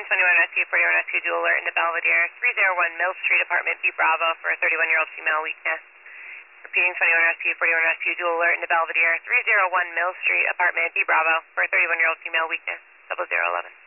21 Rescue, 41 Rescue, dual alert in the Belvedere, 301 Mill Street, apartment B Bravo for a 31-year-old female weakness. Repeating 21 Rescue, 41 Rescue, dual alert in the Belvedere, 301 Mill Street, apartment B Bravo for a 31-year-old female weakness, 0011.